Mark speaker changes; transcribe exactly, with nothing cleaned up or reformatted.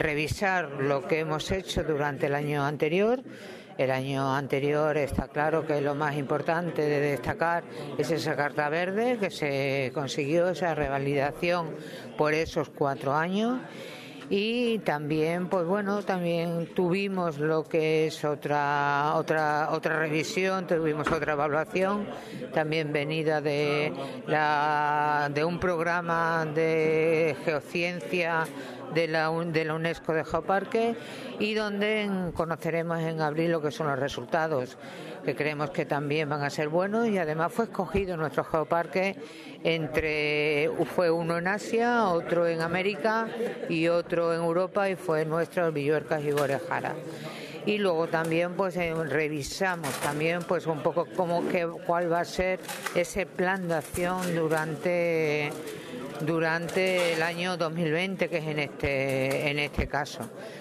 Speaker 1: revisar lo que hemos hecho durante el año anterior. El año anterior está claro que lo más importante de destacar es esa Carta Verde, que se consiguió esa revalidación por esos cuatro años. Y también, pues bueno, también tuvimos lo que es otra otra otra revisión, tuvimos otra evaluación, también venida de la de un programa de geociencia de la de la UNESCO de Geoparque, y donde conoceremos en abril lo que son los resultados, que creemos que también van a ser buenos. Y además fue escogido nuestro geoparque entre fue uno en Asia, otro en América y otro en Europa, y fue nuestro Villuercas y Borejara. Y luego también pues eh, revisamos también pues un poco cómo que cuál va a ser ese plan de acción durante durante el año dos mil veinte, que es en este en este caso.